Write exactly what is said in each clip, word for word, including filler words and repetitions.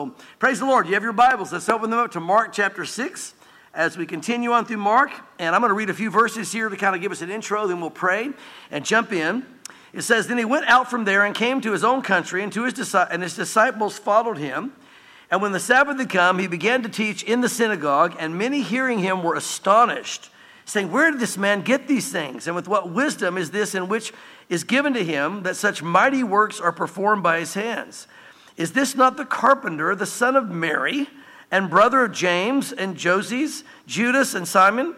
Praise the Lord. You have your Bibles. Let's open them up to Mark chapter six as we continue on through Mark. And I'm going to read a few verses here to kind of give us an intro, then we'll pray and jump in. It says, Then he went out from there and came to his own country, and, to his, and his disciples followed him. And when the Sabbath had come, he began to teach in the synagogue, and many hearing him were astonished, saying, Where did this man get these things? And with what wisdom is this in which is given to him that such mighty works are performed by his hands? Is this not the carpenter, the son of Mary, and brother of James and Joses, Judas and Simon?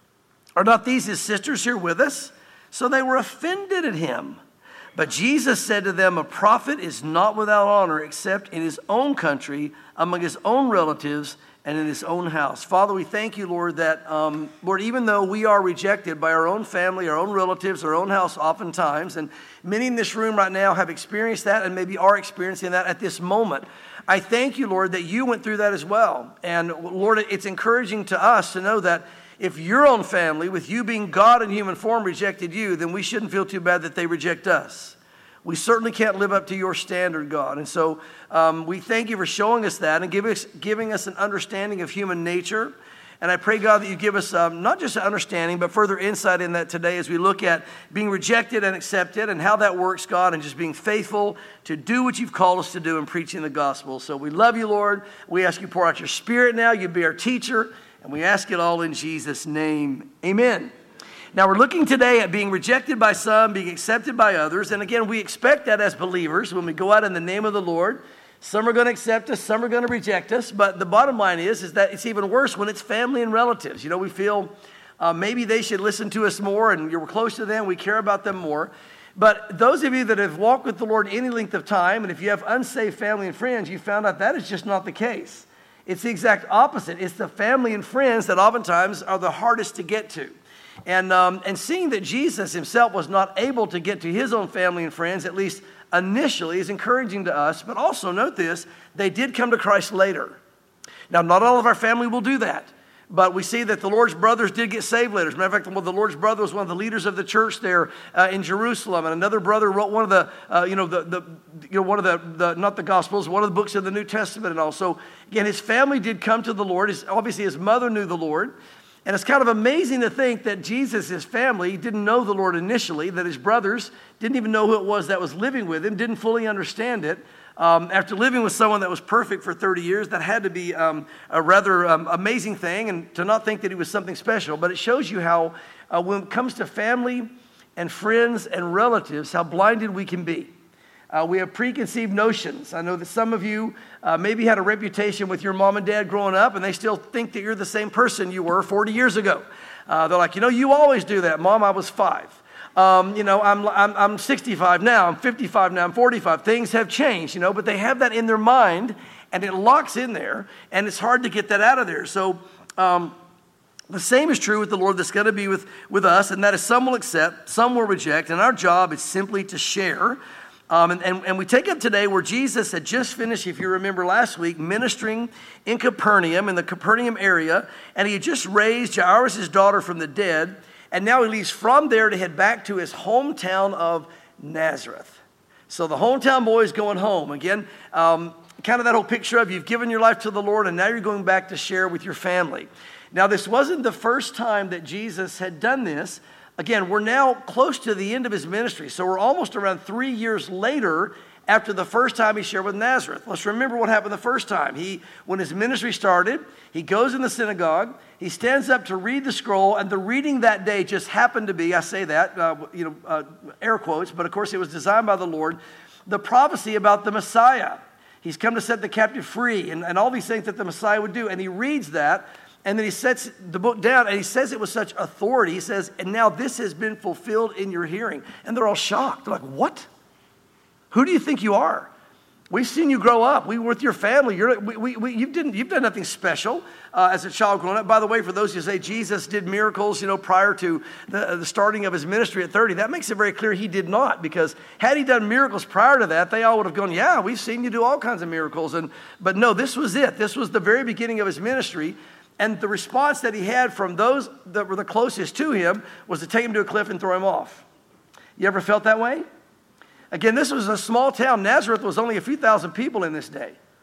Are not these his sisters here with us? So they were offended at him. But Jesus said to them, A prophet is not without honor except in his own country, among his own relatives, and in his own house. Father, we thank you, Lord, that, um, Lord, even though we are rejected by our own family, our own relatives, our own house oftentimes, and many in this room right now have experienced that and maybe are experiencing that at this moment, I thank you, Lord, that you went through that as well. And, Lord, it's encouraging to us to know that if your own family, with you being God in human form, rejected you, then we shouldn't feel too bad that they reject us. We certainly can't live up to your standard, God. And so um, we thank you for showing us that and give us, giving us an understanding of human nature. And I pray, God, that you give us um, not just an understanding, but further insight in that today as we look at being rejected and accepted and how that works, God, and just being faithful to do what you've called us to do in preaching the gospel. So we love you, Lord. We ask you to pour out your Spirit now. You be our teacher. And we ask it all in Jesus' name. Amen. Now, we're looking today at being rejected by some, being accepted by others. And again, we expect that as believers when we go out in the name of the Lord. Some are going to accept us, some are going to reject us. But the bottom line is, is that it's even worse when it's family and relatives. You know, we feel uh, maybe they should listen to us more, and you're close to them, we care about them more. But those of you that have walked with the Lord any length of time, and if you have unsaved family and friends, you found out that is just not the case. It's the exact opposite. It's the family and friends that oftentimes are the hardest to get to. And um, and seeing that Jesus himself was not able to get to his own family and friends, at least initially, is encouraging to us. But also note this, they did come to Christ later. Now, not all of our family will do that. But we see that the Lord's brothers did get saved later. As a matter of fact, well, the Lord's brother was one of the leaders of the church there uh, in Jerusalem, and another brother wrote one of the, uh, you know, the, the, you know, one of the, the, not the Gospels, one of the books of the New Testament, and all. So again, his family did come to the Lord. His, obviously, his mother knew the Lord. And it's kind of amazing to think that Jesus, his family, didn't know the Lord initially, that his brothers didn't even know who it was that was living with him, didn't fully understand it. Um, after living with someone that was perfect for thirty years, that had to be um, a rather um, amazing thing, and to not think that he was something special. But it shows you how, uh, when it comes to family and friends and relatives, how blinded we can be. Uh, we have preconceived notions. I know that some of you uh, maybe had a reputation with your mom and dad growing up, and they still think that you're the same person you were forty years ago. Uh, they're like, you know, you always do that. Mom, I was five. Um, you know, I'm, I'm I'm sixty-five now. I'm fifty-five now. I'm forty-five. Things have changed, you know, but they have that in their mind, and it locks in there, and it's hard to get that out of there. So um, the same is true with the Lord that's going to be with, with us, and that is some will accept, some will reject, and our job is simply to share. Um, and, and, and we take up today where Jesus had just finished, if you remember last week, ministering in Capernaum, in the Capernaum area, and he had just raised Jairus' daughter from the dead, and now he leaves from there to head back to his hometown of Nazareth. So the hometown boy is going home. Again, um, kind of that whole picture of you've given your life to the Lord, and now you're going back to share with your family. Now, this wasn't the first time that Jesus had done this. Again, we're now close to the end of his ministry, so we're almost around three years later after the first time he shared with Nazareth. Let's remember what happened the first time. He, when his ministry started, he goes in the synagogue, he stands up to read the scroll, and the reading that day just happened to be, I say that, uh, you know, uh, air quotes, but of course it was designed by the Lord, the prophecy about the Messiah. He's come to set the captive free, and, and all these things that the Messiah would do, and he reads that. And then he sets the book down, and he says it with such authority. He says, and now this has been fulfilled in your hearing. And they're all shocked. They're like, what? Who do you think you are? We've seen you grow up. We were with your family. You're, we, we, we, you didn't, you've done nothing special uh, as a child growing up. By the way, for those who say Jesus did miracles, you know, prior to the, the starting of his ministry at thirty, that makes it very clear he did not. Because had he done miracles prior to that, they all would have gone, yeah, we've seen you do all kinds of miracles. And But no, this was it. This was the very beginning of his ministry. And the response that he had from those that were the closest to him was to take him to a cliff and throw him off. You ever felt that way? Again, this was a small town. Nazareth was only a few thousand people in this day.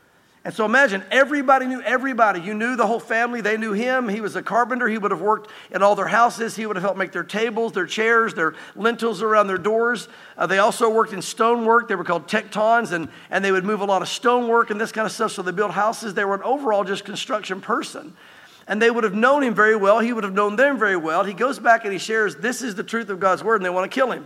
And so imagine, everybody knew everybody. You knew the whole family. They knew him. He was a carpenter. He would have worked in all their houses. He would have helped make their tables, their chairs, their lintels around their doors. Uh, they also worked in stonework. They were called tectons, and, and they would move a lot of stonework and this kind of stuff. So they built houses. They were an overall just construction person. And they would have known him very well. He would have known them very well. He goes back and he shares, this is the truth of God's word, and they want to kill him.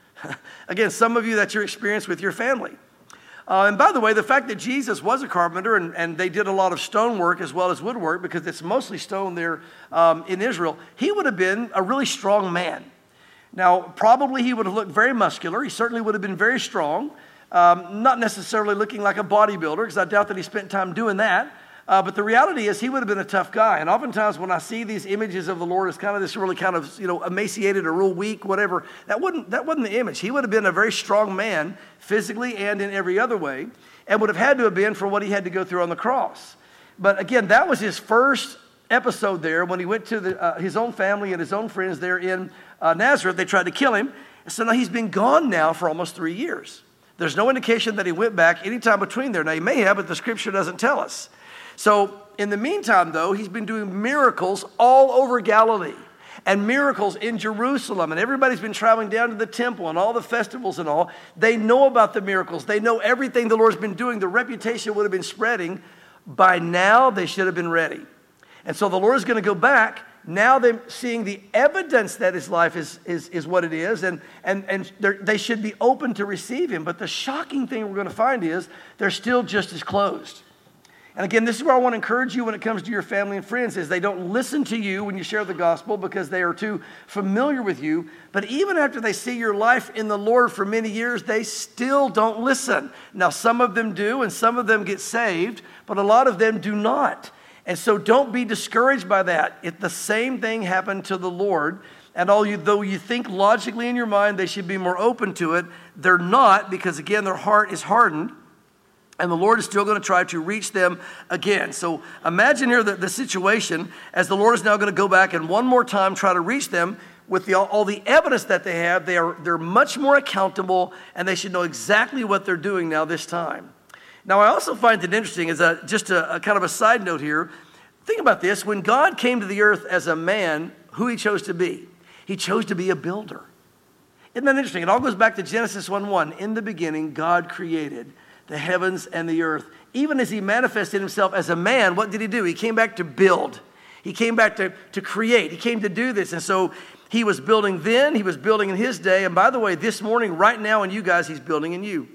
Again, some of you, that's your experience with your family. Uh, and by the way, the fact that Jesus was a carpenter and, and they did a lot of stonework as well as woodwork, because it's mostly stone there um, in Israel, he would have been a really strong man. Now, probably he would have looked very muscular. He certainly would have been very strong, um, not necessarily looking like a bodybuilder, because I doubt that he spent time doing that. Uh, but the reality is he would have been a tough guy. And oftentimes when I see these images of the Lord as kind of this really kind of, you know, emaciated or real weak, whatever, that wasn't, that wasn't the image. He would have been a very strong man physically and in every other way, and would have had to have been for what he had to go through on the cross. But again, that was his first episode there when he went to the, uh, his own family and his own friends there in uh, Nazareth. They tried to kill him. So now he's been gone now for almost three years. There's no indication that he went back anytime between there. Now he may have, but the scripture doesn't tell us. So in the meantime, though, he's been doing miracles all over Galilee and miracles in Jerusalem. And everybody's been traveling down to the temple and all the festivals and all. They know about the miracles. They know everything the Lord's been doing. The reputation would have been spreading. By now, they should have been ready. And so the Lord is going to go back. Now they're seeing the evidence that his life is, is, is what it is, and, and, and they should be open to receive him. But the shocking thing we're going to find is they're still just as closed. And again, this is where I want to encourage you when it comes to your family and friends, is they don't listen to you when you share the gospel because they are too familiar with you. But even after they see your life in the Lord for many years, they still don't listen. Now, some of them do, and some of them get saved, but a lot of them do not. And so don't be discouraged by that. If the same thing happened to the Lord, and all you, though you think logically in your mind they should be more open to it, they're not, because again, their heart is hardened. And the Lord is still going to try to reach them again. So imagine here the, the situation as the Lord is now going to go back and one more time try to reach them with the, all the evidence that they have. They are, they're much more accountable, and they should know exactly what they're doing now this time. Now, I also find it interesting, as a, just a, a kind of a side note here, think about this. When God came to the earth as a man, who he chose to be? He chose to be a builder. Isn't that interesting? It all goes back to Genesis one one. In the beginning, God created the heavens and the earth. Even as he manifested himself as a man, what did he do? He came back to build. He came back to, to create. He came to do this. And so he was building then, he was building in his day. And by the way, this morning, right now in you guys, he's building in you.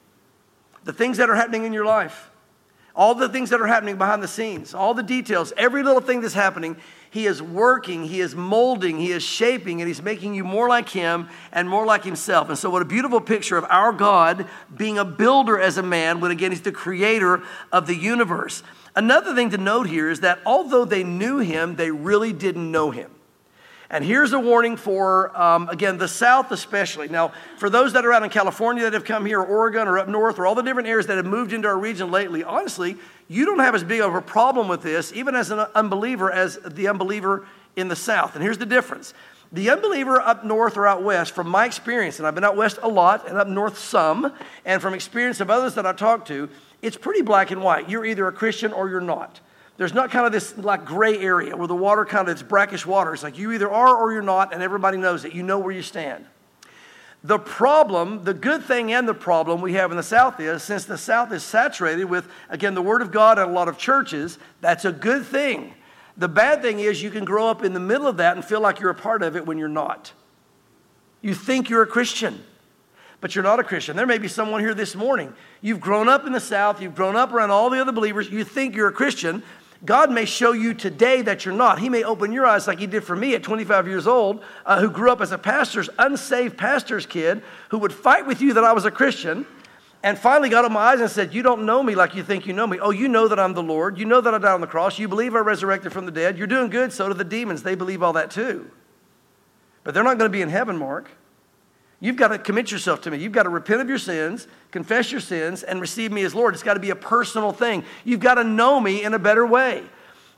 The things that are happening in your life, all the things that are happening behind the scenes, all the details, every little thing that's happening, he is working, he is molding, he is shaping, and he's making you more like him and more like himself. And so what a beautiful picture of our God being a builder as a man, when again, he's the creator of the universe. Another thing to note here is that although they knew him, they really didn't know him. And here's a warning for, um, again, the South especially. Now, for those that are out in California that have come here, or Oregon, or up north, or all the different areas that have moved into our region lately, honestly, you don't have as big of a problem with this, even as an unbeliever, as the unbeliever in the South. And here's the difference. The unbeliever up north or out west, from my experience, and I've been out west a lot, and up north some, and from experience of others that I talk to, it's pretty black and white. You're either a Christian or you're not. There's not kind of this like gray area where the water kind of, it's brackish water. It's like you either are or you're not, and everybody knows it. You know where you stand. The problem, the good thing and the problem we have in the South is, since the South is saturated with, again, the Word of God and a lot of churches, that's a good thing. The bad thing is you can grow up in the middle of that and feel like you're a part of it when you're not. You think you're a Christian, but you're not a Christian. There may be someone here this morning. You've grown up in the South. You've grown up around all the other believers. You think you're a Christian. God may show you today that you're not. He may open your eyes like he did for me at twenty-five years old, uh, who grew up as a pastor's, unsaved pastor's kid, who would fight with you that I was a Christian, and finally got on my eyes and said, you don't know me like you think you know me. Oh, you know that I'm the Lord. You know that I died on the cross. You believe I resurrected from the dead. You're doing good. So do the demons. They believe all that too. But they're not going to be in heaven, Mark. You've got to commit yourself to me. You've got to repent of your sins, confess your sins, and receive me as Lord. It's got to be a personal thing. You've got to know me in a better way.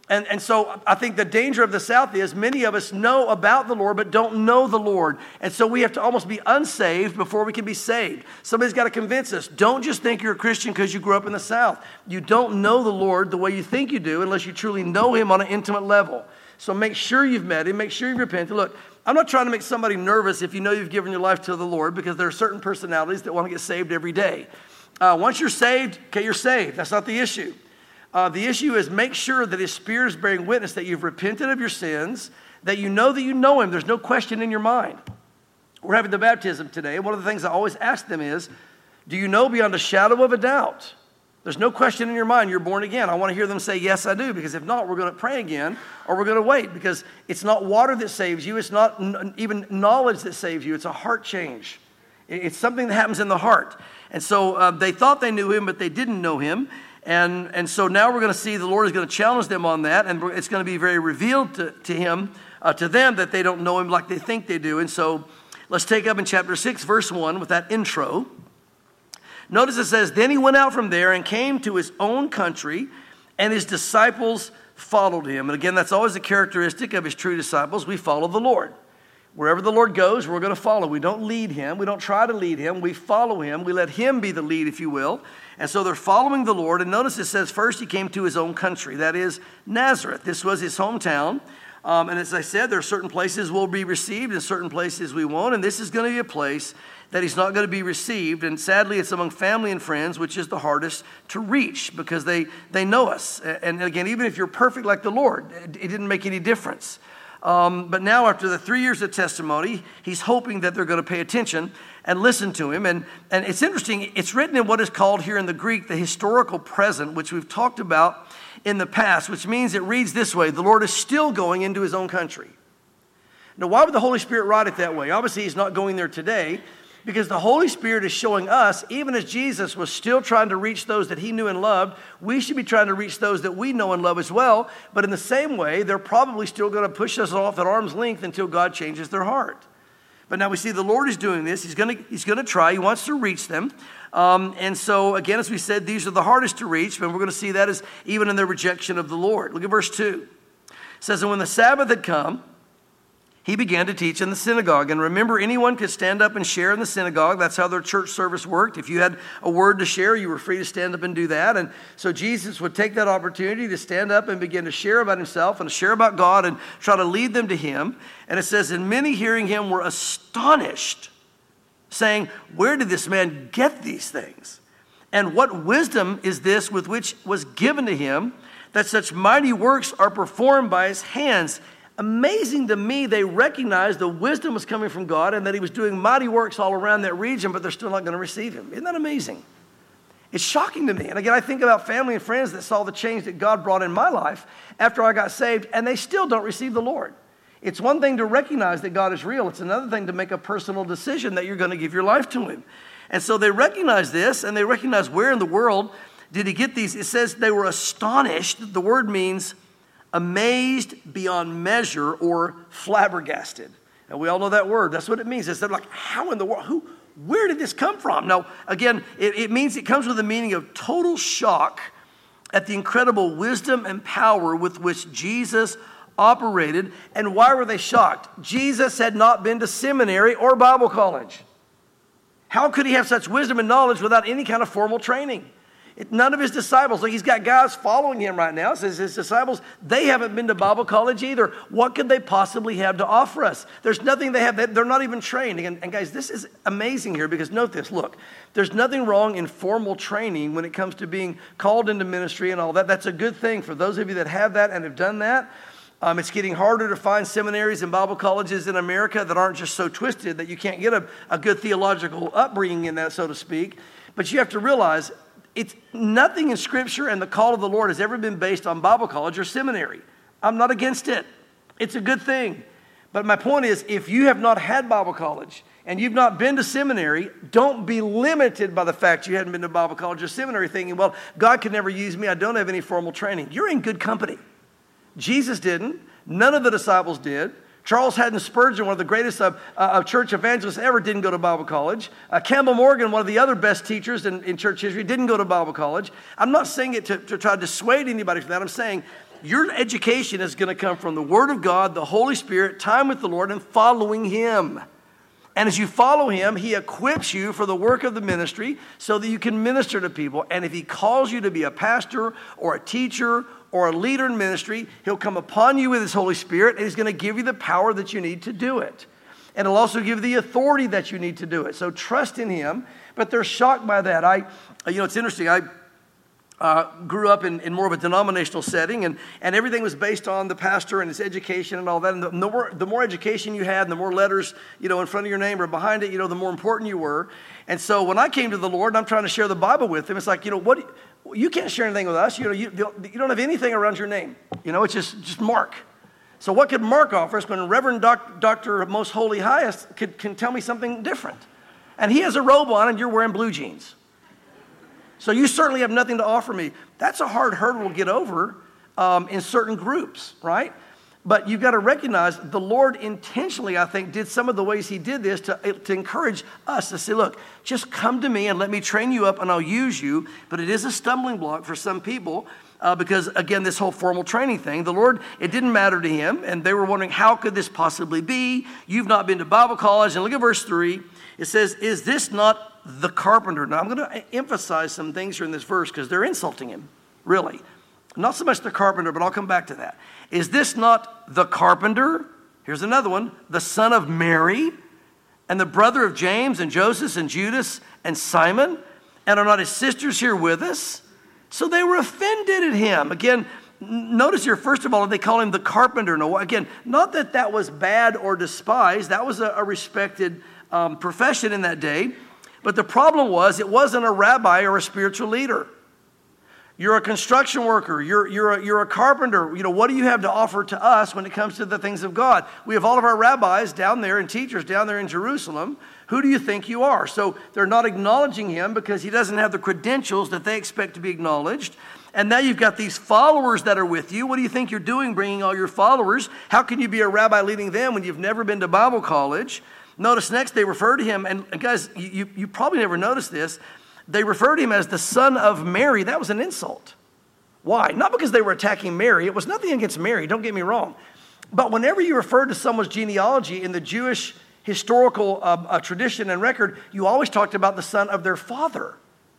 And, and so I think the danger of the South is many of us know about the Lord but don't know the Lord. And so we have to almost be unsaved before we can be saved. Somebody's got to convince us. Don't just think you're a Christian because you grew up in the South. You don't know the Lord the way you think you do unless you truly know him on an intimate level. So make sure you've met him. Make sure you've repented. Look, I'm not trying to make somebody nervous if you know you've given your life to the Lord, because there are certain personalities that want to get saved every day. Uh, once you're saved, okay, you're saved. That's not the issue. Uh, the issue is make sure that his Spirit is bearing witness that you've repented of your sins, that you know that you know him. There's no question in your mind. We're having the baptism today. One of the things I always ask them is, do you know beyond a shadow of a doubt? There's no question in your mind you're born again. I want to hear them say, yes, I do, because if not, we're going to pray again, or we're going to wait, because it's not water that saves you. It's not n- even knowledge that saves you. It's a heart change. It's something that happens in the heart. And so uh, they thought they knew him, but they didn't know him. And, and so now we're going to see the Lord is going to challenge them on that, and it's going to be very revealed to, to him, uh, to them, that they don't know him like they think they do. And so let's take up in chapter six, verse one, with that intro. Notice it says, then he went out from there and came to his own country, and his disciples followed him. And again, that's always a characteristic of his true disciples. We follow the Lord. Wherever the Lord goes, we're going to follow. We don't lead him. We don't try to lead him. We follow him. We let him be the lead, if you will. And so they're following the Lord. And notice it says, first he came to his own country. That is Nazareth. This was his hometown. Um, and as I said, there are certain places we'll be received and certain places we won't. And this is going to be a place that he's not going to be received. And sadly, it's among family and friends, which is the hardest to reach, because they, they know us. And again, even if you're perfect like the Lord, it, it didn't make any difference. Um, but now after the three years of testimony, he's hoping that they're going to pay attention and listen to him. And, and it's interesting, it's written in what is called here in the Greek the historical present, which we've talked about in the past, which means it reads this way: the Lord is still going into his own country. Now, why would the Holy Spirit write it that way? Obviously, he's not going there today, because the Holy Spirit is showing us, even as Jesus was still trying to reach those that he knew and loved, we should be trying to reach those that we know and love as well. But in the same way, they're probably still going to push us off at arm's length until God changes their heart. But now we see the Lord is doing this. He's going to, he's going to try. He wants to reach them. Um, and so, again, as we said, these are the hardest to reach. But we're going to see that as even in their rejection of the Lord. Look at verse two. It says, and when the Sabbath had come, he began to teach in the synagogue. And remember, anyone could stand up and share in the synagogue. That's how their church service worked. If you had a word to share, you were free to stand up and do that. And so Jesus would take that opportunity to stand up and begin to share about himself and to share about God and try to lead them to him. And it says, and many hearing him were astonished, saying, where did this man get these things? And what wisdom is this with which was given to him, that such mighty works are performed by his hands? Amazing to me, they recognized the wisdom was coming from God and that he was doing mighty works all around that region, but they're still not going to receive him. Isn't that amazing? It's shocking to me. And again, I think about family and friends that saw the change that God brought in my life after I got saved, and they still don't receive the Lord. It's one thing to recognize that God is real. It's another thing to make a personal decision that you're going to give your life to him. And so they recognize this, and they recognize where in the world did he get these. It says they were astonished. The word means amazed beyond measure or flabbergasted. And we all know that word. That's what it means. It's like, how in the world? Who? Where did this come from? Now, again, it, it means it comes with the meaning of total shock at the incredible wisdom and power with which Jesus operated. And why were they shocked? Jesus had not been to seminary or Bible college. How could he have such wisdom and knowledge without any kind of formal training? None of his disciples, like he's got guys following him right now. It says his disciples, they haven't been to Bible college either. What could they possibly have to offer us? There's nothing they have. They're not even trained. And, and guys, this is amazing here, because note this. Look, there's nothing wrong in formal training when it comes to being called into ministry and all that. That's a good thing for those of you that have that and have done that. Um, it's getting harder to find seminaries and Bible colleges in America that aren't just so twisted that you can't get a, a good theological upbringing in that, so to speak. But you have to realize, it's nothing in Scripture and the call of the Lord has ever been based on Bible college or seminary. I'm not against it. It's a good thing. But my point is, if you have not had Bible college and you've not been to seminary, don't be limited by the fact you hadn't been to Bible college or seminary thinking, well, God could never use me. I don't have any formal training. You're in good company. Jesus didn't. None of the disciples did. Charles Haddon Spurgeon, one of the greatest of, uh, of church evangelists ever, didn't go to Bible college. Uh, Campbell Morgan, one of the other best teachers in, in church history, didn't go to Bible college. I'm not saying it to, to try to dissuade anybody from that. I'm saying Your education is going to come from the Word of God, the Holy Spirit, time with the Lord, and following Him. And as you follow Him, He equips you for the work of the ministry so that you can minister to people. And if He calls you to be a pastor or a teacher or a leader in ministry, He'll come upon you with His Holy Spirit, and He's going to give you the power that you need to do it. And He'll also give you the authority that you need to do it. So trust in Him. But they're shocked by that. I, you know, it's interesting. I uh, grew up in, in more of a denominational setting, and, and everything was based on the pastor and his education and all that. And the, the, more, the more education you had, and the more letters, you know, in front of your name or behind it, you know, the more important you were. And so when I came to the Lord and I'm trying to share the Bible with Him, it's like, you know, what you can't share anything with us. You know, you, you don't have anything around your name. You know, it's just, just Mark. So what could Mark offer us when Reverend Doc, Doctor Most Holy Highest could, can tell me something different? And he has a robe on and you're wearing blue jeans. So you certainly have nothing to offer me. That's a hard hurdle to get over um, in certain groups, right? But you've got to recognize the Lord intentionally, I think, did some of the ways He did this to, to encourage us to say, look, just come to me and let me train you up and I'll use you. But it is a stumbling block for some people uh, because, again, this whole formal training thing, the Lord, it didn't matter to Him. And they were wondering, how could this possibly be? You've not been to Bible college. And look at verse three. It says, is this not the carpenter? Now, I'm going to emphasize some things here in this verse because they're insulting Him, really. Not so much the carpenter, but I'll come back to that. Is this not the carpenter? Here's another one. The son of Mary and the brother of James and Joseph and Judas and Simon? And are not his sisters here with us? So they were offended at Him. Again, notice here, first of all, they call Him the carpenter. No, again, not that that was bad or despised. That was a, a respected um, profession in that day. But the problem was it wasn't a rabbi or a spiritual leader. You're a construction worker. You're, you're, a, you're a carpenter. You know, what do you have to offer to us when it comes to the things of God? We have all of our rabbis down there and teachers down there in Jerusalem. Who do you think you are? So they're not acknowledging Him because He doesn't have the credentials that they expect to be acknowledged. And now you've got these followers that are with you. What do you think you're doing bringing all your followers? How can you be a rabbi leading them when you've never been to Bible college? Notice next they refer to Him, and guys, you, you probably never noticed this. They referred to Him as the son of Mary. That was an insult. Why? Not because they were attacking Mary. It was nothing against Mary, don't get me wrong. But whenever you referred to someone's genealogy in the Jewish historical uh, uh, tradition and record, you always talked about the son of their father.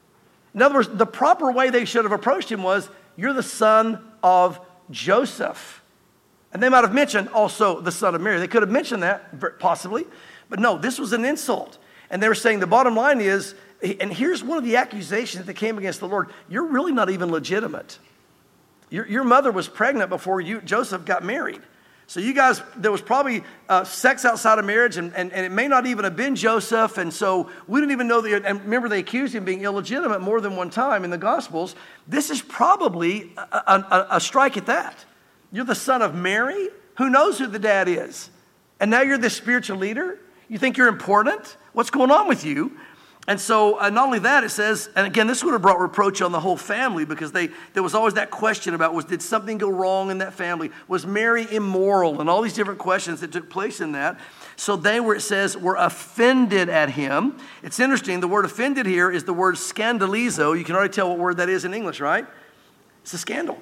In other words, the proper way they should have approached Him was, you're the son of Joseph. And they might have mentioned also the son of Mary. They could have mentioned that, possibly. But no, this was an insult. And they were saying the bottom line is, and here's one of the accusations that came against the Lord. You're really not even legitimate. Your, your mother was pregnant before you, Joseph got married. So you guys, there was probably uh, sex outside of marriage, and, and, and it may not even have been Joseph. And so we didn't even know that. And remember, they accused Him of being illegitimate more than one time in the Gospels. This is probably a, a, a strike at that. You're the son of Mary? Who knows who the dad is? And now you're this spiritual leader? You think you're important? What's going on with you? And so uh, not only that, it says, and again, this would have brought reproach on the whole family because they there was always that question about, was did something go wrong in that family? Was Mary immoral? And all these different questions that took place in that. So they were, it says, were offended at Him. It's interesting, the word offended here is the word scandalizo. You can already tell what word that is in English, right? It's a scandal.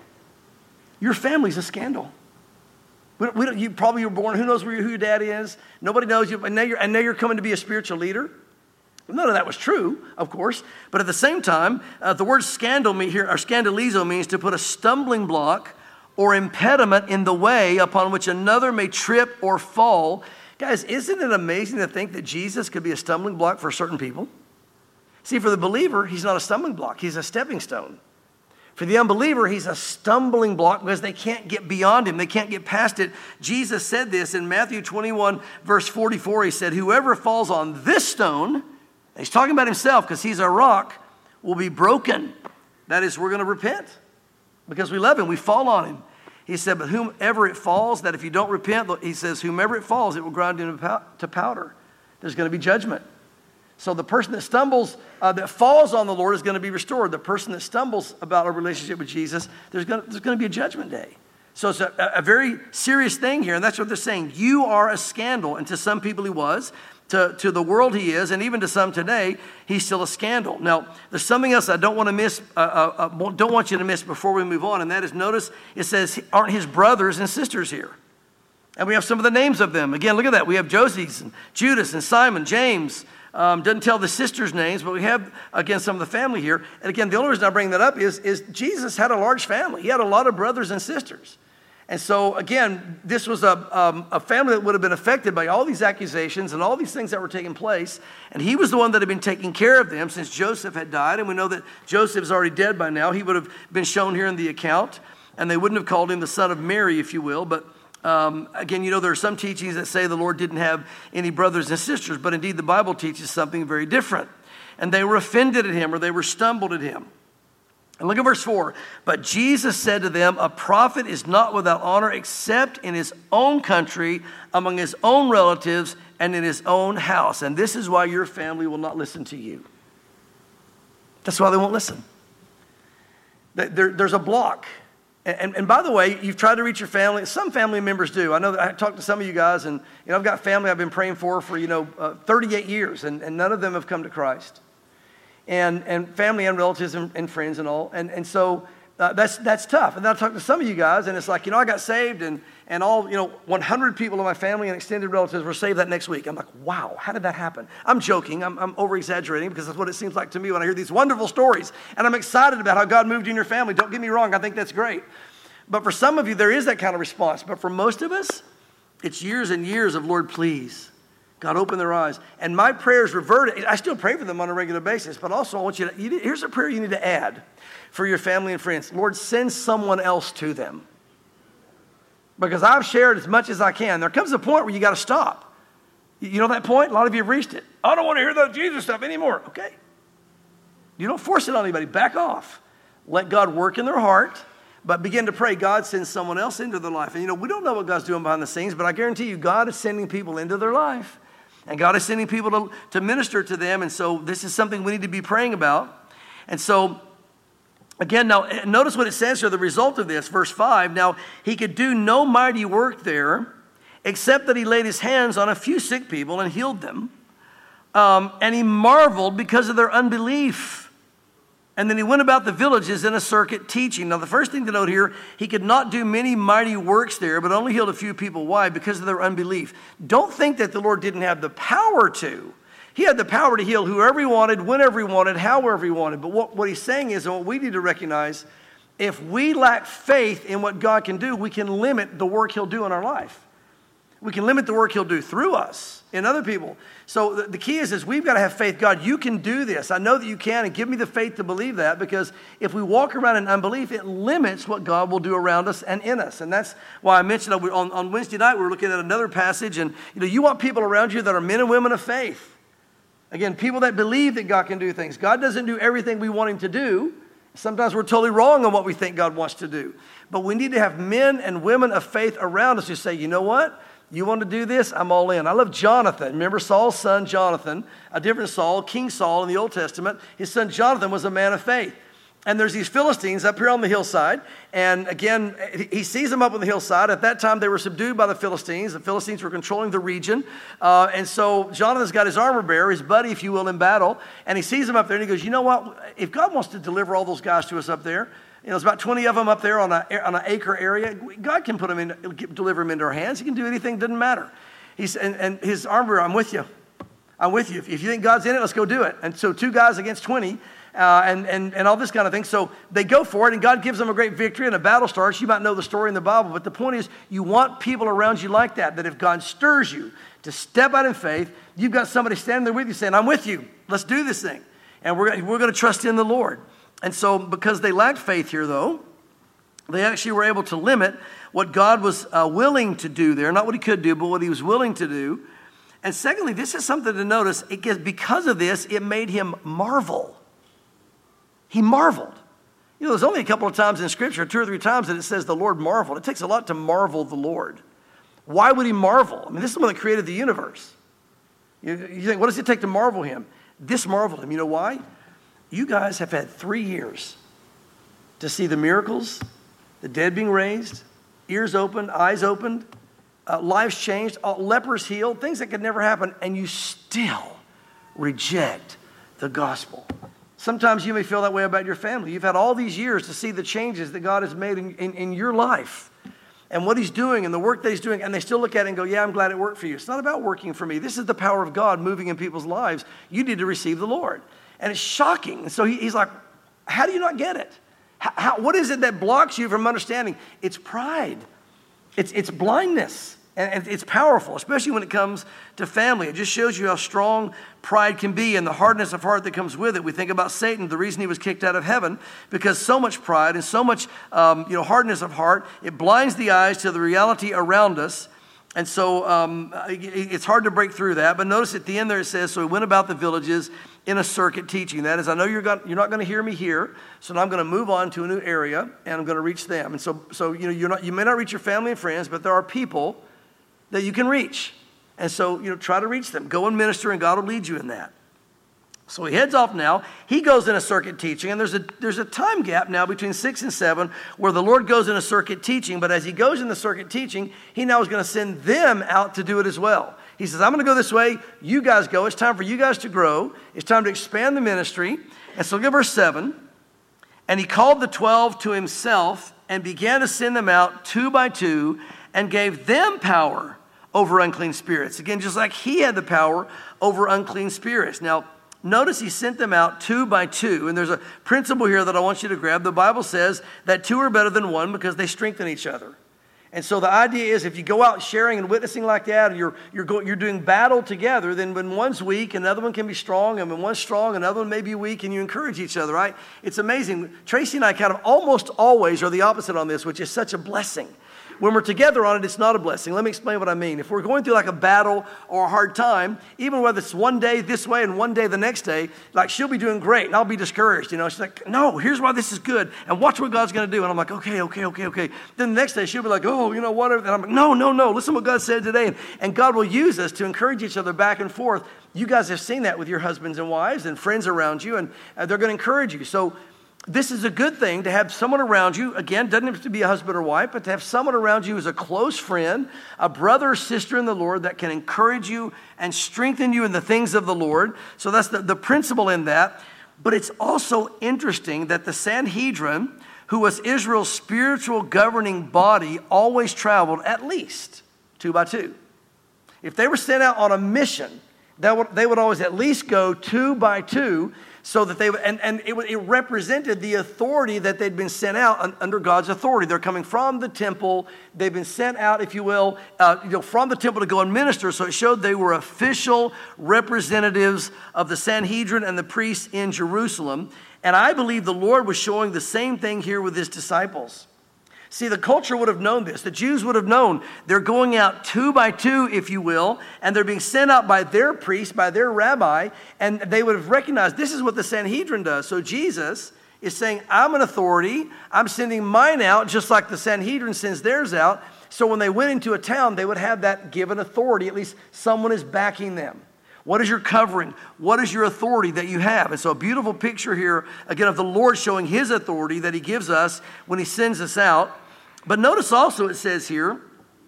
Your family's a scandal. We don't, we don't, you probably were born, who knows where, who your dad is? Nobody knows you, and now, you're, and now you're coming to be a spiritual leader. None of that was true, of course, but at the same time, uh, the word scandal me here, or scandalizo means to put a stumbling block or impediment in the way upon which another may trip or fall. Guys, isn't it amazing to think that Jesus could be a stumbling block for certain people? See, for the believer, He's not a stumbling block. He's a stepping stone. For the unbeliever, He's a stumbling block because they can't get beyond Him. They can't get past it. Jesus said this in Matthew twenty-one, verse forty-four. He said, whoever falls on this stone, He's talking about Himself because He's a rock, will be broken. That is, we're going to repent because we love Him. We fall on Him. He said, but whomever it falls, that if you don't repent, He says, whomever it falls, it will grind into to powder. There's going to be judgment. So the person that stumbles, uh, that falls on the Lord is going to be restored. The person that stumbles about a relationship with Jesus, there's going to, there's going to be a judgment day. So it's a, a very serious thing here, and that's what they're saying. You are a scandal, and to some people He was. To, to the world he is, and even to some today, he's still a scandal. Now, there's something else I don't want to miss, uh, uh, uh, don't want you to miss before we move on, and that is, notice it says, aren't his brothers and sisters here? And we have some of the names of them. Again, look at that. We have Joses and Judas and Simon, James. Um, doesn't tell the sisters' names, but we have, again, some of the family here. And again, the only reason I bring that up is, is Jesus had a large family. He had a lot of brothers and sisters. And so, again, this was a, um, a family that would have been affected by all these accusations and all these things that were taking place. And he was the one that had been taking care of them since Joseph had died. And we know that Joseph is already dead by now. He would have been shown here in the account. And they wouldn't have called him the son of Mary, if you will. But um, again, you know, there are some teachings that say the Lord didn't have any brothers and sisters. But indeed, the Bible teaches something very different. And they were offended at him, or they were stumbled at him. And look at verse four. But Jesus said to them, a prophet is not without honor except in his own country, among his own relatives, and in his own house. And this is why your family will not listen to you. That's why they won't listen. There, there's a block. And, and by the way, you've tried to reach your family. Some family members do. I know that I talked to some of you guys, and you know, I've got family I've been praying for for, you know, uh, thirty-eight years, and, and none of them have come to Christ. And, and family and relatives and, and friends and all. And, and so uh, that's that's tough. And then I talked to some of you guys, and it's like, you know, I got saved, and, and all, you know, one hundred people in my family and extended relatives were saved that next week. I'm like, wow, how did that happen? I'm joking. I'm, I'm over-exaggerating because that's what it seems like to me when I hear these wonderful stories. And I'm excited about how God moved in your family. Don't get me wrong. I think that's great. But for some of you, there is that kind of response. But for most of us, it's years and years of, Lord, please. God, open their eyes. And my prayers reverted. I still pray for them on a regular basis, but also I want you to, you, here's a prayer you need to add for your family and friends. Lord, send someone else to them. Because I've shared as much as I can. There comes a point where you got to stop. You know that point? A lot of you have reached it. I don't want to hear that Jesus stuff anymore. Okay. You don't force it on anybody. Back off. Let God work in their heart. But begin to pray, God sends someone else into their life. And you know, we don't know what God's doing behind the scenes, but I guarantee you God is sending people into their life. And God is sending people to, to minister to them. And so this is something we need to be praying about. And so, again, now notice what it says here, the result of this, verse five. Now, he could do no mighty work there, except that he laid his hands on a few sick people and healed them. Um, and he marveled because of their unbelief. And then he went about the villages in a circuit teaching. Now, the first thing to note here, he could not do many mighty works there, but only healed a few people. Why? Because of their unbelief. Don't think that the Lord didn't have the power to. He had the power to heal whoever he wanted, whenever he wanted, however he wanted. But what, what he's saying is, and what we need to recognize, if we lack faith in what God can do, we can limit the work he'll do in our life. We can limit the work he'll do through us in other people. So the, the key is, is we've got to have faith. God, you can do this. I know that you can, and give me the faith to believe that, because if we walk around in unbelief, it limits what God will do around us and in us. And that's why I mentioned on, on Wednesday night, we were looking at another passage, and you know, you want people around you that are men and women of faith. Again, people that believe that God can do things. God doesn't do everything we want him to do. Sometimes we're totally wrong on what we think God wants to do. But we need to have men and women of faith around us who say, you know what? You want to do this? I'm all in. I love Jonathan. Remember Saul's son, Jonathan, a different Saul, King Saul in the Old Testament. His son Jonathan was a man of faith. And there's these Philistines up here on the hillside. And again, he sees them up on the hillside. At that time, they were subdued by the Philistines. The Philistines were controlling the region. Uh, and so Jonathan's got his armor bearer, his buddy, if you will, in battle. And he sees them up there and he goes, you know what? If God wants to deliver all those guys to us up there, you know, there's about twenty of them up there on, a, on an acre area. God can put them in, deliver them into our hands. He can do anything, doesn't matter. He's, and, and his armor, I'm with you. I'm with you. If, if you think God's in it, let's go do it. And so two guys against twenty, uh, and, and, and all this kind of thing. So they go for it, and God gives them a great victory, and a battle starts. You might know the story in the Bible, but the point is you want people around you like that, that if God stirs you to step out in faith, you've got somebody standing there with you saying, I'm with you. Let's do this thing. And we're, we're going to trust in the Lord. And so because they lacked faith here, though, they actually were able to limit what God was uh, willing to do there. Not what he could do, but what he was willing to do. And secondly, this is something to notice. It gets, because of this, it made him marvel. He marveled. You know, there's only a couple of times in Scripture, two or three times, that it says the Lord marveled. It takes a lot to marvel the Lord. Why would he marvel? I mean, this is the one that created the universe. You, you think, what does it take to marvel him? This marveled him. You know why? You guys have had three years to see the miracles, the dead being raised, ears opened, eyes opened, uh, lives changed, uh, lepers healed, things that could never happen, and you still reject the gospel. Sometimes you may feel that way about your family. You've had all these years to see the changes that God has made in, in, in your life and what he's doing and the work that he's doing, and they still look at it and go, yeah, I'm glad it worked for you. It's not about working for me. This is the power of God moving in people's lives. You need to receive the Lord. And it's shocking. And so he, he's like, how do you not get it? How, how, what is it that blocks you from understanding? It's pride. It's, it's blindness. And it's powerful, especially when it comes to family. It just shows you how strong pride can be and the hardness of heart that comes with it. We think about Satan, the reason he was kicked out of heaven, because so much pride and so much um, you know, hardness of heart, it blinds the eyes to the reality around us. And so um, it's hard to break through that. But notice at the end there it says, so he went about the villages in a circuit teaching. That is, I know you're, got, you're not going to hear me here, so now I'm going to move on to a new area, and I'm going to reach them. And so, so you know, you're not, you may not reach your family and friends, but there are people that you can reach. And so, you know, try to reach them. Go and minister, and God will lead you in that. So he heads off now. He goes in a circuit teaching, and there's a there's a time gap now between six and seven where the Lord goes in a circuit teaching, but as he goes in the circuit teaching, he now is going to send them out to do it as well. He says, I'm going to go this way. You guys go. It's time for you guys to grow. It's time to expand the ministry. And so look at verse seven. And he called the twelve to himself and began to send them out two by two and gave them power over unclean spirits. Again, just like he had the power over unclean spirits. Now, notice he sent them out two by two. And there's a principle here that I want you to grab. The Bible says that two are better than one because they strengthen each other. And so the idea is if you go out sharing and witnessing like that, and you're, you're, go, you're doing battle together, then when one's weak, another one can be strong. And when one's strong, another one may be weak, and you encourage each other, right? It's amazing. Tracy and I kind of almost always are the opposite on this, which is such a blessing. When we're together on it, it's not a blessing. Let me explain what I mean. If we're going through like a battle or a hard time, even whether it's one day this way and one day the next day, like she'll be doing great and I'll be discouraged. You know, she's like, no, here's why this is good. And watch what God's going to do. And I'm like, okay, okay, okay, okay. Then the next day she'll be like, oh, you know, whatever. And I'm like, no, no, no. Listen to what God said today. And, and God will use us to encourage each other back and forth. You guys have seen that with your husbands and wives and friends around you, and uh, they're going to encourage you. So this is a good thing to have someone around you. Again, doesn't have to be a husband or wife, but to have someone around you who's a close friend, a brother or sister in the Lord that can encourage you and strengthen you in the things of the Lord. So that's the, the principle in that. But it's also interesting that the Sanhedrin, who was Israel's spiritual governing body, always traveled at least two by two. If they were sent out on a mission, they would, they would always at least go two by two. So that they and, and it, it represented the authority that they'd been sent out un, under God's authority. They're coming from the temple. They've been sent out, if you will, uh, you know, from the temple to go and minister. So it showed they were official representatives of the Sanhedrin and the priests in Jerusalem. And I believe the Lord was showing the same thing here with his disciples. See, the culture would have known this. The Jews would have known they're going out two by two, if you will, and they're being sent out by their priest, by their rabbi, and they would have recognized this is what the Sanhedrin does. So Jesus is saying, I'm an authority. I'm sending mine out just like the Sanhedrin sends theirs out. So when they went into a town, they would have that given authority. At least someone is backing them. What is your covering? What is your authority that you have? And so a beautiful picture here, again, of the Lord showing his authority that he gives us when he sends us out. But notice also it says here,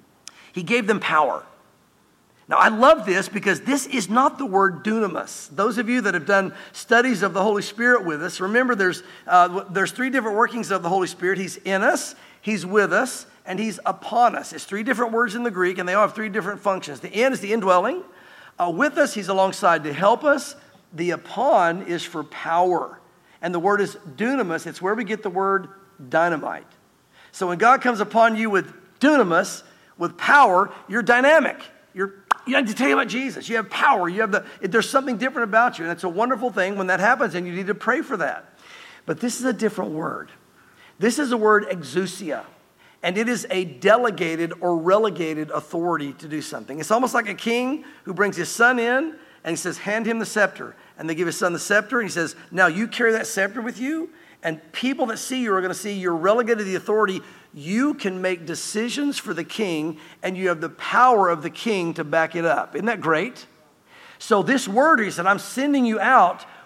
he gave them power. Now, I love this because this is not the word dunamis. Those of you that have done studies of the Holy Spirit with us, remember there's, uh, there's three different workings of the Holy Spirit. He's in us, he's with us, and he's upon us. It's three different words in the Greek, and they all have three different functions. The in is the indwelling. Uh, with us, he's alongside to help us. The upon is for power. And the word is dunamis. It's where we get the word dynamite. So when God comes upon you with dunamis, with power, you're dynamic. You're, you have to tell you about Jesus. You have power. You have the. There's something different about you. And it's a wonderful thing when that happens, and you need to pray for that. But this is a different word. This is the word exousia. And it is a delegated or relegated authority to do something. It's almost like a king who brings his son in and he says, hand him the scepter. And they give his son the scepter and he says, now you carry that scepter with you. And people that see you are going to see you're relegated to the authority. You can make decisions for the king and you have the power of the king to back it up. Isn't that great? So this word, he said, I'm sending you out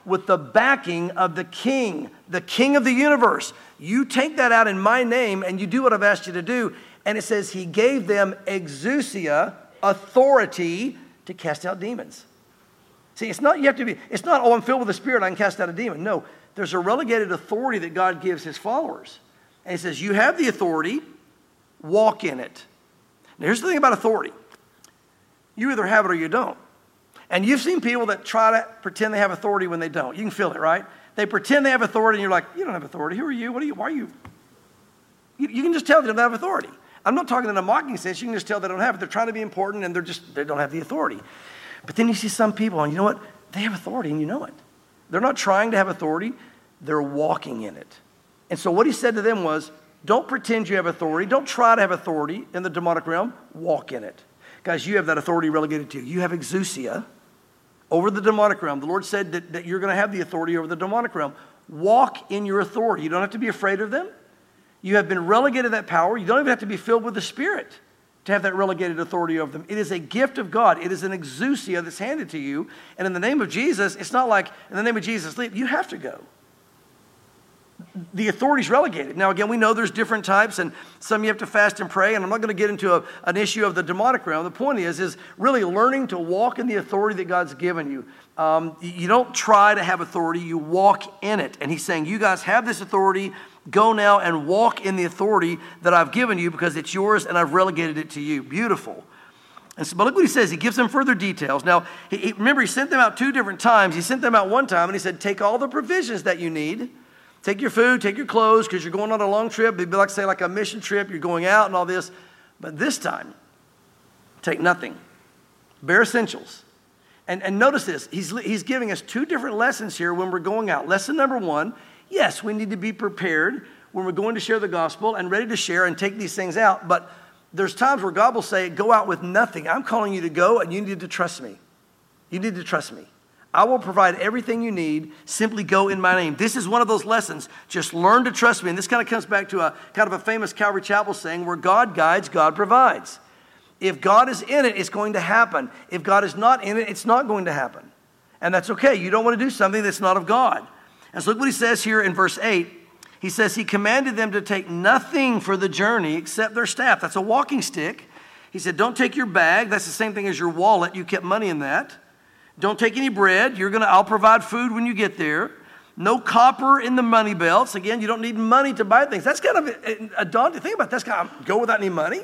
with the backing of the king, the king of the universe. You take that out in my name and you do what I've asked you to do. And it says he gave them exousia, authority to cast out demons. See, it's not, you have to be, it's not, oh, I'm filled with the Spirit, I can cast out a demon. No, there's a relegated authority that God gives his followers. And he says, you have the authority, walk in it. Now, here's the thing about authority. You either have it or you don't. And you've seen people that try to pretend they have authority when they don't. You can feel it, right? They pretend they have authority, and you're like, you don't have authority. Who are you? What are you? Why are you? You, you can just tell they don't have authority. I'm not talking in a mocking sense. You can just tell they don't have it. They're trying to be important, and they're just, they don't have the authority. But then you see some people, and you know what? They have authority, and you know it. They're not trying to have authority. They're walking in it. And so what he said to them was, don't pretend you have authority. Don't try to have authority in the demonic realm. Walk in it. Guys, you have that authority relegated to you. You have exousia over the demonic realm. The Lord said that, that you're going to have the authority over the demonic realm. Walk in your authority. You don't have to be afraid of them. You have been relegated that power. You don't even have to be filled with the Spirit to have that relegated authority over them. It is a gift of God. It is an exousia that's handed to you. And in the name of Jesus, it's not like, in the name of Jesus, leave. You have to go. The authority's relegated. Now, again, we know there's different types, and some you have to fast and pray, and I'm not going to get into a, an issue of the demonic realm. The point is, is really learning to walk in the authority that God's given you. Um, you don't try to have authority, you walk in it. And he's saying, you guys have this authority, go now and walk in the authority that I've given you because it's yours and I've relegated it to you. Beautiful. And so, but look what he says. He gives them further details. Now, he, he, remember, he sent them out two different times. He sent them out one time, and he said, take all the provisions that you need. Take your food, take your clothes, because you're going on a long trip. It'd be like, say, like a mission trip. You're going out and all this. But this time, take nothing. Bare essentials. And, and notice this. He's, he's giving us two different lessons here when we're going out. Lesson number one, yes, we need to be prepared when we're going to share the gospel and ready to share and take these things out. But there's times where God will say, go out with nothing. I'm calling you to go, and you need to trust me. You need to trust me. I will provide everything you need. Simply go in my name. This is one of those lessons. Just learn to trust me. And this kind of comes back to a kind of a famous Calvary Chapel saying, where God guides, God provides. If God is in it, it's going to happen. If God is not in it, it's not going to happen. And that's okay. You don't want to do something that's not of God. And so look what he says here in verse eight. He says he commanded them to take nothing for the journey except their staff. That's a walking stick. He said, don't take your bag. That's the same thing as your wallet. You kept money in that. Don't take any bread. You're gonna, I'll provide food when you get there. No copper in the money belts. Again, you don't need money to buy things. That's kind of a, a daunting thing about that. That's kind of go without any money.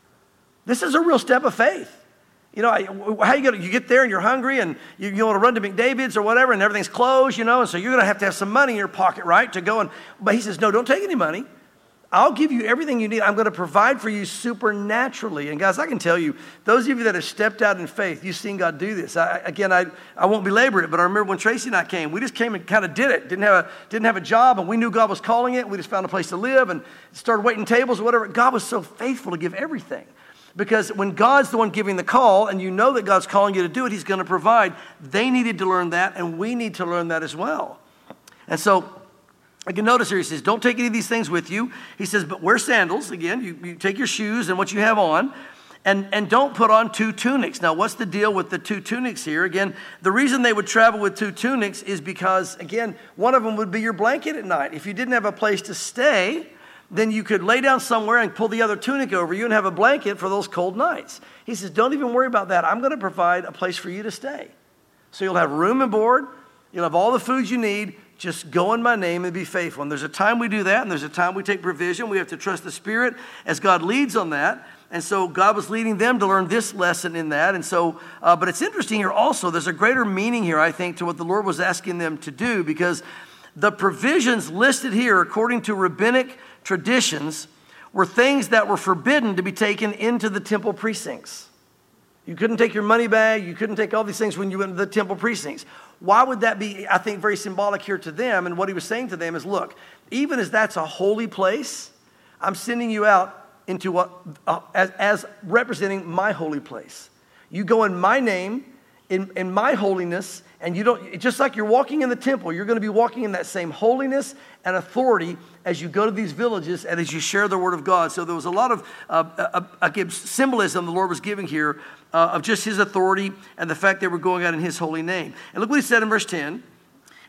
This is a real step of faith. You know, how you going to, you get there and you're hungry and you, you want to run to McDavid's or whatever and everything's closed, you know, and so you're going to have to have some money in your pocket, right, to go and, but he says, no, don't take any money. I'll give you everything you need. I'm going to provide for you supernaturally. And guys, I can tell you, those of you that have stepped out in faith, you've seen God do this. I, again, I, I won't belabor it, but I remember when Tracy and I came, we just came and kind of did it. Didn't have a, didn't have a job, and we knew God was calling it. We just found a place to live and started waiting tables or whatever. God was so faithful to give everything. Because when God's the one giving the call, and you know that God's calling you to do it, he's going to provide. They needed to learn that, and we need to learn that as well. And so, I can notice here, he says, don't take any of these things with you. He says, but wear sandals. Again, you, you take your shoes and what you have on. And, and don't put on two tunics. Now, what's the deal with the two tunics here? Again, the reason they would travel with two tunics is because, again, one of them would be your blanket at night. If you didn't have a place to stay, then you could lay down somewhere and pull the other tunic over you and have a blanket for those cold nights. He says, don't even worry about that. I'm going to provide a place for you to stay. So you'll have room and board. You'll have all the food you need. Just go in my name and be faithful. And there's a time we do that, and there's a time we take provision. We have to trust the Spirit as God leads on that. And so God was leading them to learn this lesson in that. And so, uh, but it's interesting here also, there's a greater meaning here, I think, to what the Lord was asking them to do, because the provisions listed here, according to rabbinic traditions, were things that were forbidden to be taken into the temple precincts. You couldn't take your money bag. You couldn't take all these things when you went to the temple precincts. Why would that be, I think, very symbolic here to them? And what he was saying to them is, look, even as that's a holy place, I'm sending you out into what, uh, as, as representing my holy place. You go in my name, in, in my holiness, and you don't, just like you're walking in the temple, you're going to be walking in that same holiness and authority as you go to these villages and as you share the word of God. So there was a lot of uh, uh, uh, symbolism the Lord was giving here uh, of just his authority and the fact they were going out in his holy name. And look what he said in verse ten.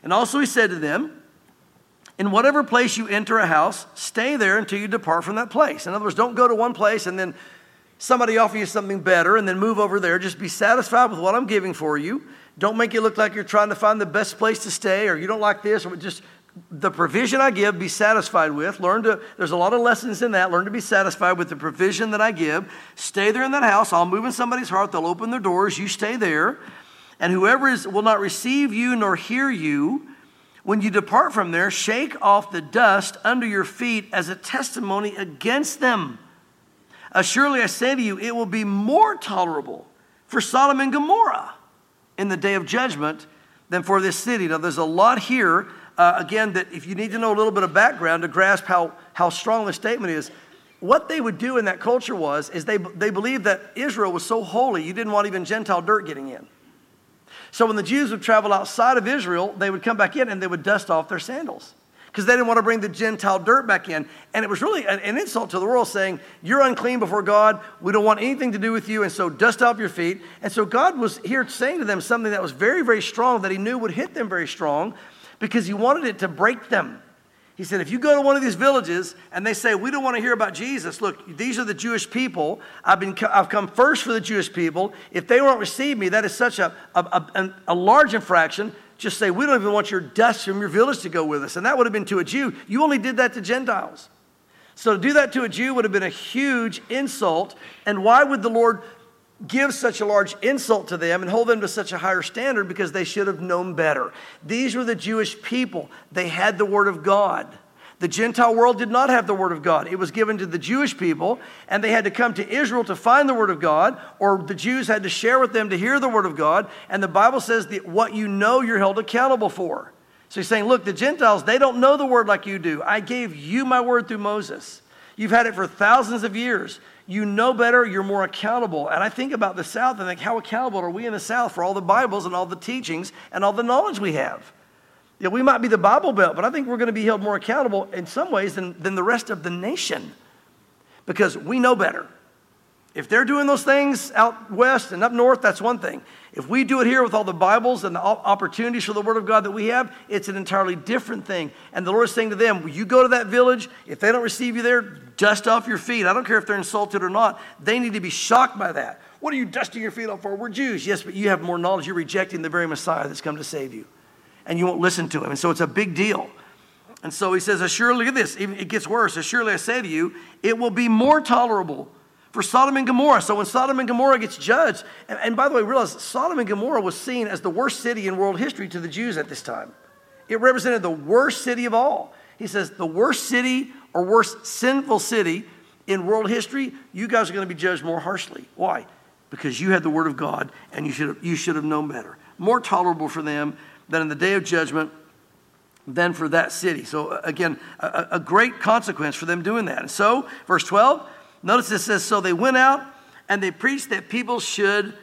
And also he said to them, in whatever place you enter a house, stay there until you depart from that place. In other words, don't go to one place and then somebody offer you something better and then move over there. Just be satisfied with what I'm giving for you. Don't make it look like you're trying to find the best place to stay or you don't like this. Or just the provision I give, be satisfied with. Learn to, there's a lot of lessons in that. Learn to be satisfied with the provision that I give. Stay there in that house. I'll move in somebody's heart. They'll open their doors. You stay there. And whoever is will not receive you nor hear you, when you depart from there, shake off the dust under your feet as a testimony against them. Surely I say to you, it will be more tolerable for Sodom and Gomorrah in the day of judgment than for this city. Now, there's a lot here, uh, again, that if you need to know a little bit of background to grasp how, how strong the statement is, what they would do in that culture was, is they, they believed that Israel was so holy, you didn't want even Gentile dirt getting in. So when the Jews would travel outside of Israel, they would come back in and they would dust off their sandals because they didn't want to bring the Gentile dirt back in. And it was really an, an insult to the world saying, you're unclean before God. We don't want anything to do with you. And so dust off your feet. And so God was here saying to them something that was very, very strong that he knew would hit them very strong because he wanted it to break them. He said, if you go to one of these villages and they say, we don't want to hear about Jesus. Look, these are the Jewish people. I've been, I've come first for the Jewish people. If they won't receive me, that is such a, a, a, a large infraction. Just say, we don't even want your dust from your village to go with us. And that would have been to a Jew. You only did that to Gentiles. So to do that to a Jew would have been a huge insult. And why would the Lord give such a large insult to them and hold them to such a higher standard? Because they should have known better. These were the Jewish people. They had the Word of God. The Gentile world did not have the Word of God. It was given to the Jewish people, and they had to come to Israel to find the Word of God, or the Jews had to share with them to hear the Word of God. And the Bible says that what you know, you're held accountable for. So he's saying, look, the Gentiles, they don't know the Word like you do. I gave you my Word through Moses. You've had it for thousands of years. You know better, you're more accountable. And I think about the South and think, how accountable are we in the South for all the Bibles and all the teachings and all the knowledge we have? Yeah, we might be the Bible Belt, but I think we're going to be held more accountable in some ways than, than the rest of the nation because we know better. If they're doing those things out west and up north, that's one thing. If we do it here with all the Bibles and the opportunities for the Word of God that we have, it's an entirely different thing. And the Lord is saying to them, you go to that village, if they don't receive you there, dust off your feet. I don't care if they're insulted or not. They need to be shocked by that. What are you dusting your feet off for? We're Jews. Yes, but you have more knowledge. You're rejecting the very Messiah that's come to save you. And you won't listen to him. And so it's a big deal. And so he says, assuredly, look at this. Even it gets worse. Assuredly, I say to you, it will be more tolerable for Sodom and Gomorrah. So when Sodom and Gomorrah gets judged, and, and by the way, realize Sodom and Gomorrah was seen as the worst city in world history to the Jews at this time. It represented the worst city of all. He says, the worst city or worst sinful city in world history, you guys are going to be judged more harshly. Why? Because you had the Word of God and you should have, you should have known better. More tolerable for them than in the day of judgment than for that city. So again, a, a great consequence for them doing that. And so, verse twelve, notice it says, so they went out and they preached that people should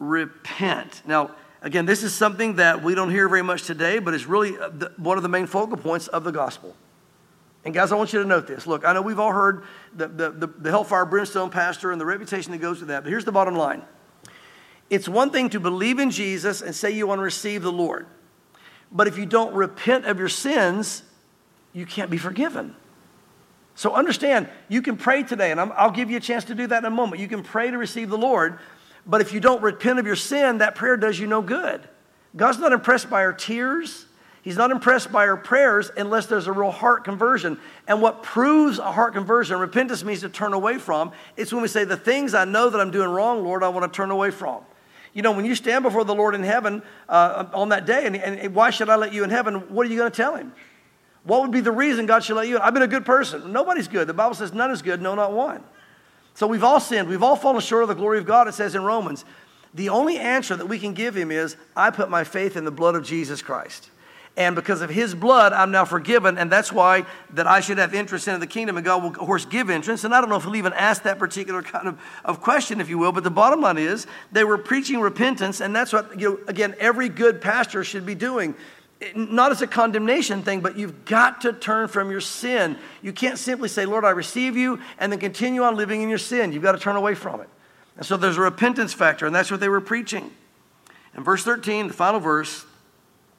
repent. Now, again, this is something that we don't hear very much today, but it's really the, one of the main focal points of the gospel. And guys, I want you to note this. Look, I know we've all heard the, the, the, the hellfire brimstone pastor and the reputation that goes with that, but here's the bottom line. It's one thing to believe in Jesus and say you want to receive the Lord. But if you don't repent of your sins, you can't be forgiven. So understand, you can pray today, and I'm, I'll give you a chance to do that in a moment. You can pray to receive the Lord, but if you don't repent of your sin, that prayer does you no good. God's not impressed by our tears. He's not impressed by our prayers unless there's a real heart conversion. And what proves a heart conversion, repentance means to turn away from. It's when we say, the things I know that I'm doing wrong, Lord, I want to turn away from. You know, when you stand before the Lord in heaven uh, on that day, and, and why should I let you in heaven? What are you going to tell him? What would be the reason God should let you in? I've been a good person. Nobody's good. The Bible says none is good, no, not one. So we've all sinned. We've all fallen short of the glory of God, it says in Romans. The only answer that we can give him is, I put my faith in the blood of Jesus Christ. And because of his blood, I'm now forgiven. And that's why that I should have entrance into the kingdom. And God will, of course, give entrance. And I don't know if he'll even ask that particular kind of, of question, if you will. But the bottom line is, they were preaching repentance. And that's what, you know, again, every good pastor should be doing. Not as a condemnation thing, but you've got to turn from your sin. You can't simply say, Lord, I receive you, and then continue on living in your sin. You've got to turn away from it. And so there's a repentance factor, and that's what they were preaching. In verse thirteen, the final verse,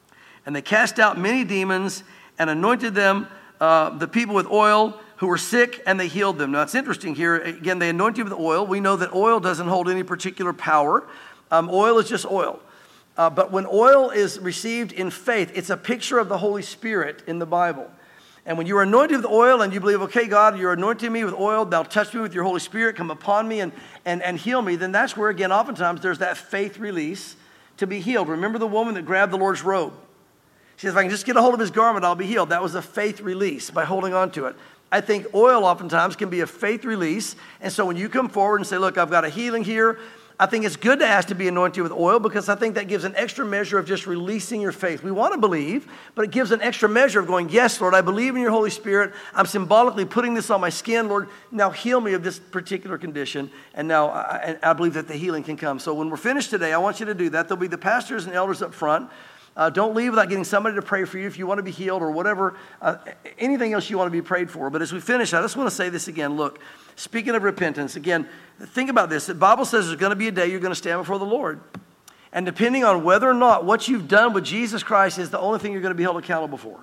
And they cast out many demons and anointed them, uh, the people with oil who were sick, and they healed them. Now, it's interesting here. Again, they anointed you with oil. We know that oil doesn't hold any particular power. Um, oil is just oil. Uh, but when oil is received in faith, it's a picture of the Holy Spirit in the Bible. And when you're anointed with oil and you believe, okay, God, you're anointing me with oil, now touch me with your Holy Spirit, come upon me and, and, and heal me, then that's where, again, oftentimes there's that faith release to be healed. Remember the woman that grabbed the Lord's robe? She says, if I can just get a hold of his garment, I'll be healed. That was a faith release by holding on to it. I think oil oftentimes can be a faith release. And so when you come forward and say, look, I've got a healing here, I think it's good to ask to be anointed with oil because I think that gives an extra measure of just releasing your faith. We want to believe, but it gives an extra measure of going, yes, Lord, I believe in your Holy Spirit. I'm symbolically putting this on my skin. Lord, now heal me of this particular condition. And now I, I believe that the healing can come. So when we're finished today, I want you to do that. There'll be the pastors and elders up front. Uh, don't leave without getting somebody to pray for you if you want to be healed or whatever, uh, anything else you want to be prayed for. But as we finish, I just want to say this again. Look, speaking of repentance, again, think about this. The Bible says there's going to be a day you're going to stand before the Lord. And depending on whether or not what you've done with Jesus Christ is the only thing you're going to be held accountable for.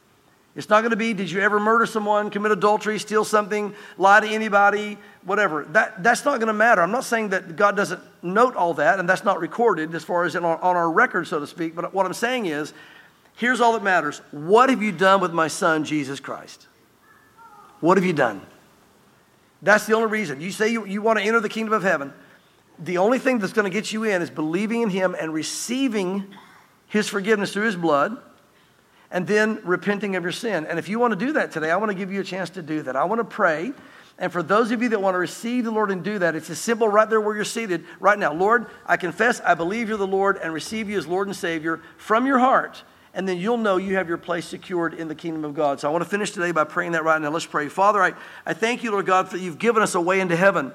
It's not going to be, did you ever murder someone, commit adultery, steal something, lie to anybody, whatever. That, that's not going to matter. I'm not saying that God doesn't note all that, and that's not recorded as far as on, on our record, so to speak. But what I'm saying is, here's all that matters. What have you done with my son, Jesus Christ? What have you done? That's the only reason. You say you, you want to enter the kingdom of heaven. The only thing that's going to get you in is believing in him and receiving his forgiveness through his blood, and then repenting of your sin. And if you want to do that today, I want to give you a chance to do that. I want to pray. And for those of you that want to receive the Lord and do that, it's as simple right there where you're seated right now. Lord, I confess I believe you're the Lord and receive you as Lord and Savior from your heart. And then you'll know you have your place secured in the kingdom of God. So I want to finish today by praying that right now. Let's pray. Father, I, I thank you, Lord God, that you've given us a way into heaven.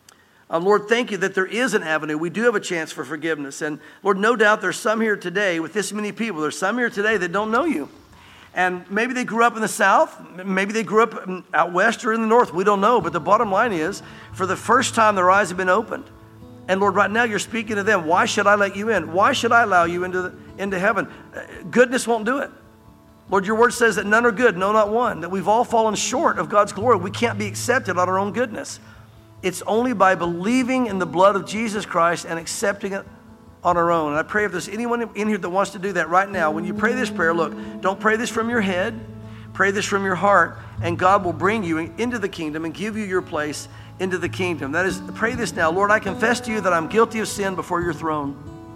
Um, Lord, thank you that there is an avenue. We do have a chance for forgiveness. And Lord, no doubt there's some here today with this many people. There's some here today that don't know you. And maybe they grew up in the South. Maybe they grew up out west or in the North. We don't know. But the bottom line is, for the first time, their eyes have been opened. And Lord, right now you're speaking to them. Why should I let you in? Why should I allow you into, the, into heaven? Uh, goodness won't do it. Lord, your word says that none are good, no, not one. That we've all fallen short of God's glory. We can't be accepted on our own goodness. It's only by believing in the blood of Jesus Christ and accepting it on our own. And I pray if there's anyone in here that wants to do that right now, when you pray this prayer, look, don't pray this from your head. Pray this from your heart, and God will bring you into the kingdom and give you your place into the kingdom. That is, pray this now. Lord, I confess to you that I'm guilty of sin before your throne.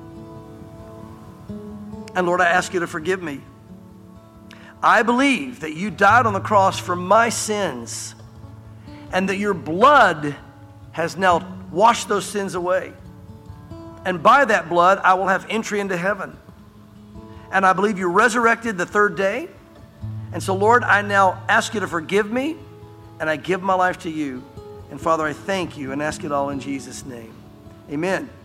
And Lord, I ask you to forgive me. I believe that you died on the cross for my sins and that your blood has now washed those sins away. And by that blood, I will have entry into heaven. And I believe you resurrected the third day. And so, Lord, I now ask you to forgive me, and I give my life to you. And Father, I thank you and ask it all in Jesus' name. Amen.